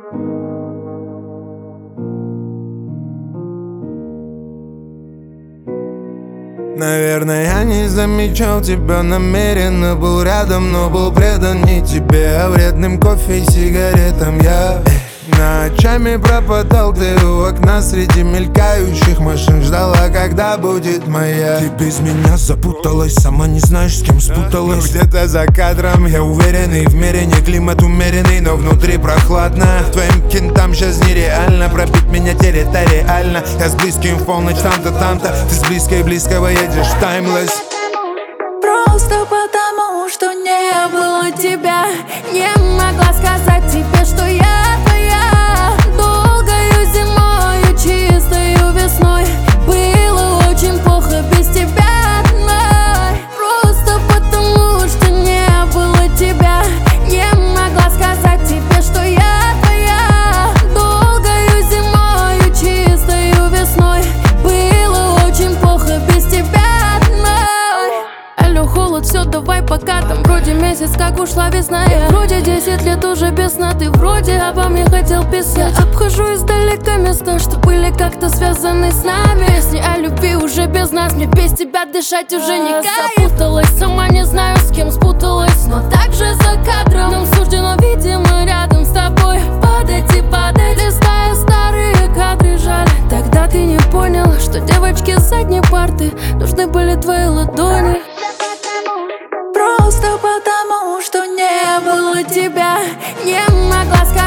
Наверное, я не замечал тебя намеренно. Был рядом, но был предан не тебе, а вредным кофе и сигаретам. Я ночами пропадал, ты у окна среди мелькающих машин. Ждала, когда будет моя. Ты без меня запуталась, сама не знаешь, с кем спуталась. Где-то за кадром я уверенный, в мире не климат умеренный, но внутри прохладно. Твоим кентам сейчас нереально пробить меня территориально. Я с близким в полночь там-то, ты с близкого едешь в таймлесс. Просто потому, что не было тебя, не могла сказать тебе, что я твоя. Долгою зимою, чистою весной, было очень плохо без тебя одной. Просто потому, что не было тебя, не могла сказать тебе, что я твоя. Долгою зимою, чистою весной, было очень плохо без тебя одной. Алло, холод, все, давай пока. Там вроде месяц, как ушла весна. Я вроде 10 лет уже без сна. Ты вроде обо мне хотел писать. Я обхожу издалека места, что были как-то связаны с нами. Песни о любви уже без нас. Мне без тебя дышать уже не кайф. Запуталась, сама не знаю, с кем спуталась, но также за кадром нам суждено, видимо, рядом с тобой падать и падать, листая старые кадры. Жаль, тогда ты не понял, что девочке с задней парты нужны были твои ладони. Просто потому, что не было тебя, не могла сказать